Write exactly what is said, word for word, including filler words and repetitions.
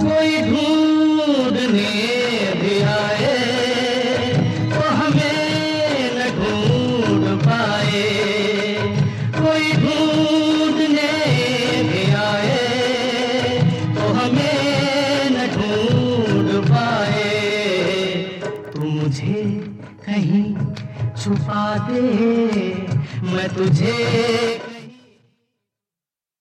कोई ढूंढने भी आए तो हमें न ढूंढ पाए, कोई ढूंढने भी आए तो हमें न ढूंढ पाए। तू मुझे कहीं छुपा दे, मैं तुझे